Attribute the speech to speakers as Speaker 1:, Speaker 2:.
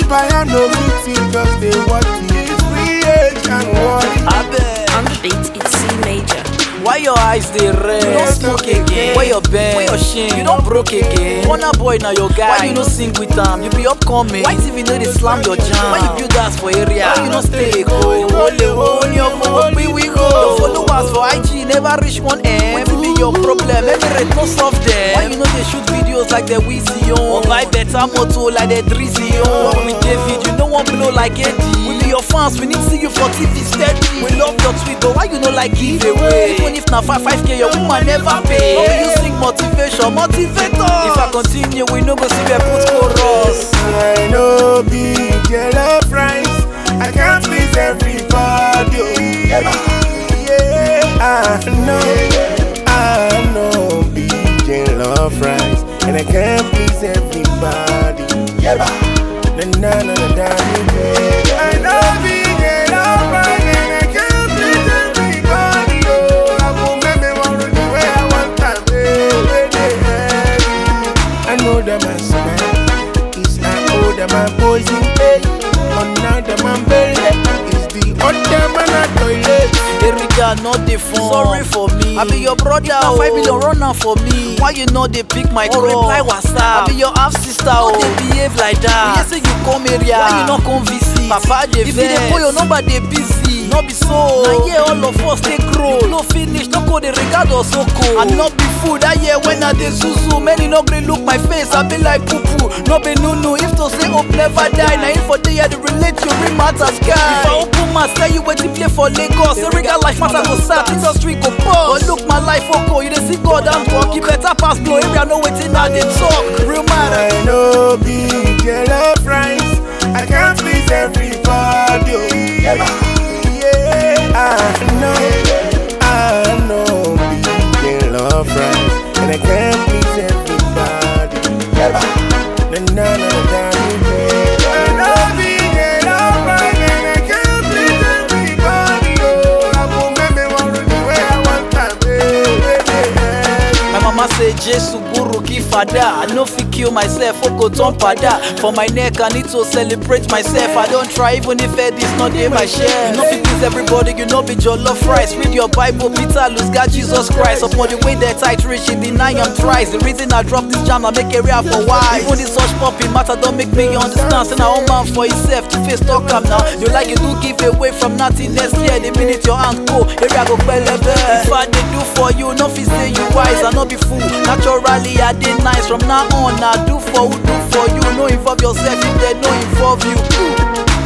Speaker 1: buy and no fitting, cause they want it. We age and worry.
Speaker 2: On the beat, it's C major.
Speaker 3: Why your eyes they red? You don't smoke again. Where your bend? Where your shin? You don't broke again. Wanna boy now your guy. Why you no sing with them? You be upcoming. Why TV know they slam your jam? Why you build us for area? Why you no stay go? On your phone, we go. Your followers for IG never reach 1M. What be your problem? Every rate no solve them. Why you know they shoot videos like the Weezy on? Or buy better motor like the Drizzy on? With David, you know one blow like Eddie. We be your fans, we need to see you for TV steady. We love your tweet, but why you no like giveaway? If na 5k, your woman never pay. How you sing motivation, motivator? If I continue, we no go see where put chorus.
Speaker 1: I know be yellow price. I can't please everybody. Yeah, I know be yellow price, and I can't please everybody. Yeah, I know be yellow price, and I can't please everybody. I know that my smile is I owe that my poison pain. Another man belly is the other man at toilet.
Speaker 3: Erika, not the phone. Sorry for me. I be your brother. 5 million runner for me. Why you know they pick my call? Reply WhatsApp. I be your half sister. Oh, they behave like that. You say you come area. Why you not come visit? Papa they vex. If you dey call your number, they busy. Not be so. Now yeah, all of us they grow. No finish, no go they regard us so cool. And not be food. That year when I dey zuzu, many no green look my face. I be like poo poo. No be no. If to say hope never die. Now if for day they relate you ring matter sky. If I open my say you wait to play for Lagos. Erica life matter go start. Industry go pause. But look my life oko. You dey see God and talk. You better pass blow. Area no waiting now they talk. Real matter.
Speaker 1: I know be yellow price. I can't please everybody. Yeah, I know be yellow price, and I can't please everybody. I know be yellow price, and I can't please everybody. I won't make me want to do where I want to.
Speaker 3: My mama say Jesus Guru Kifada. I no fit kill myself, go turn pada. For my neck I need to celebrate myself. I don't try even if this not in my share. You know fit please everybody, you know be jollof rice. Read your Bible, Peter, lose God, Jesus Christ. Upon the way that tight reach, it deny am thrice. The reason I drop this jam, I make area for why. Even this such popping matter don't make me understand. Say now man for himself, to face talk am now. You like you do give away from nothing next year. The minute your hand go, area go belebe. If I dey do for you, no fit say you wise. I no be fool. Naturally I dey nice. From now on, I do for who do for you. No involve yourself if they no involve you.